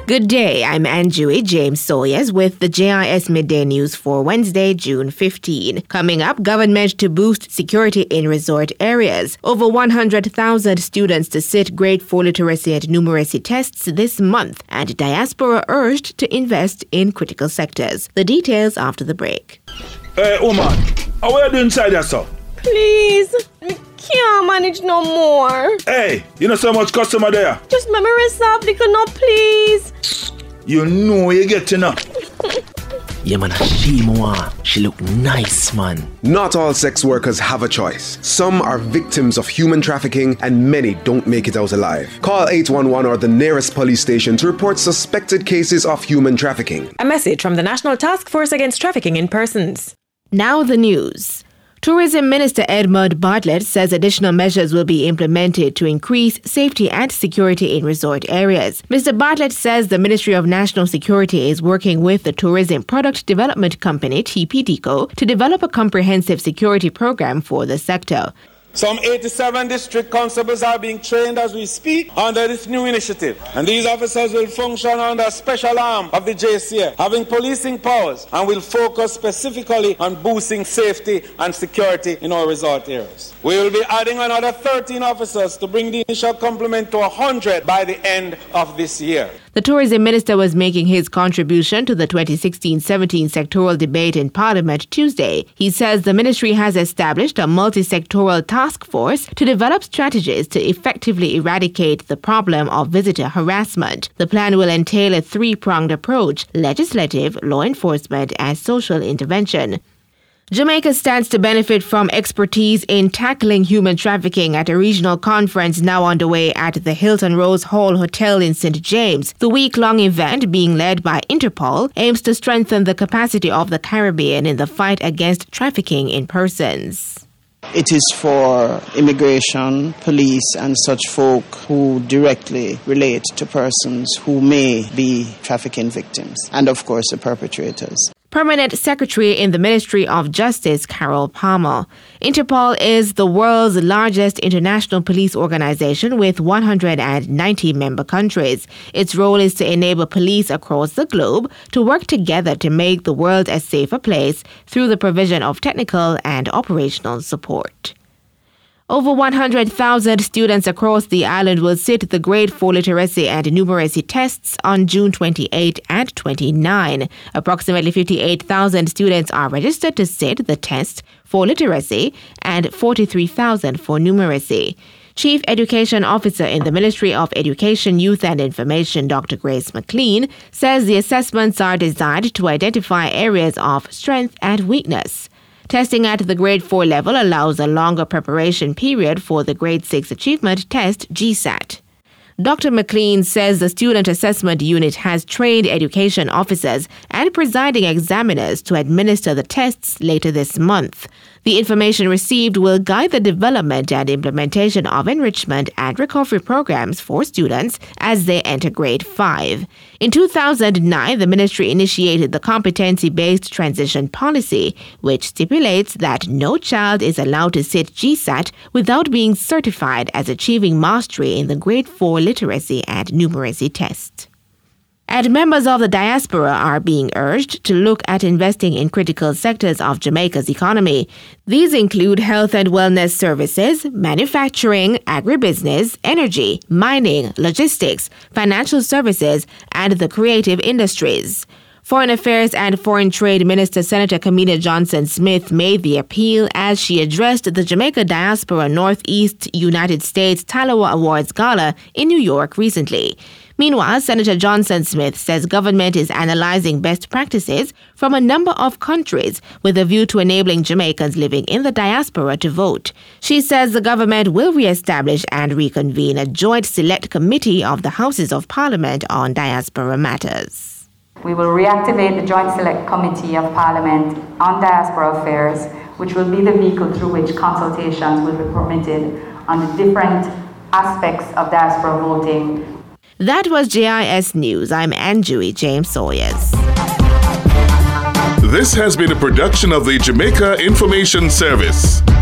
Good day, I'm Anjui James Sawyers with the JIS Midday News for Wednesday, June 15. Coming up, government to boost security in resort areas. Over 100,000 students to sit grade 4 literacy and numeracy tests this month, and diaspora urged to invest in critical sectors. The details after the break. Hey, woman, how are you doing inside there, sir? Please, I can't manage no more. Hey, you know so much customer there. Just memory soft, little no, please. You know you get to know. Yeah, man, she look nice, man. Not all sex workers have a choice. Some are victims of human trafficking and many don't make it out alive. Call 811 or the nearest police station to report suspected cases of human trafficking. A message from the National Task Force Against Trafficking in Persons. Now the news. Tourism Minister Edmund Bartlett says additional measures will be implemented to increase safety and security in resort areas. Mr. Bartlett says the Ministry of National Security is working with the Tourism Product Development Company, TPDCO, to develop a comprehensive security program for the sector. Some 87 district constables are being trained as we speak under this new initiative. And these officers will function under a special arm of the JCA, having policing powers, and will focus specifically on boosting safety and security in our resort areas. We will be adding another 13 officers to bring the initial complement to 100 by the end of this year. The tourism minister was making his contribution to the 2016-17 sectoral debate in Parliament Tuesday. He says the ministry has established a multi-sectoral task force to develop strategies to effectively eradicate the problem of visitor harassment. The plan will entail a three-pronged approach: legislative, law enforcement, and social intervention. Jamaica stands to benefit from expertise in tackling human trafficking at a regional conference now underway at the Hilton Rose Hall Hotel in St. James. The week-long event, being led by Interpol, aims to strengthen the capacity of the Caribbean in the fight against trafficking in persons. It is for immigration, police, and such folk who directly relate to persons who may be trafficking victims, and of course the perpetrators. Permanent Secretary in the Ministry of Justice, Carol Palmer. Interpol is the world's largest international police organization with 190 member countries. Its role is to enable police across the globe to work together to make the world a safer place through the provision of technical and operational support. Over 100,000 students across the island will sit the grade 4 literacy and numeracy tests on June 28 and 29. Approximately 58,000 students are registered to sit the test for literacy and 43,000 for numeracy. Chief Education Officer in the Ministry of Education, Youth and Information, Dr. Grace McLean, says the assessments are designed to identify areas of strength and weakness. Testing at the grade 4 level allows a longer preparation period for the grade 6 achievement test, GSAT. Dr. McLean says the Student Assessment Unit has trained education officers and presiding examiners to administer the tests later this month. The information received will guide the development and implementation of enrichment and recovery programs for students as they enter grade 5. In 2009, the ministry initiated the competency-based transition policy, which stipulates that no child is allowed to sit GSAT without being certified as achieving mastery in the grade 4 literacy and numeracy test. And members of the diaspora are being urged to look at investing in critical sectors of Jamaica's economy. These include health and wellness services, manufacturing, agribusiness, energy, mining, logistics, financial services, and the creative industries. Foreign Affairs and Foreign Trade Minister Senator Kamina Johnson-Smith made the appeal as she addressed the Jamaica Diaspora Northeast United States Taloa Awards Gala in New York recently. Meanwhile, Senator Johnson-Smith says government is analyzing best practices from a number of countries with a view to enabling Jamaicans living in the diaspora to vote. She says the government will re-establish and reconvene a joint select committee of the Houses of Parliament on diaspora matters. We will reactivate the Joint Select Committee of Parliament on Diaspora Affairs, which will be the vehicle through which consultations will be permitted on the different aspects of diaspora voting. That was JIS News. I'm Anjui James Sawyers. This has been a production of the Jamaica Information Service.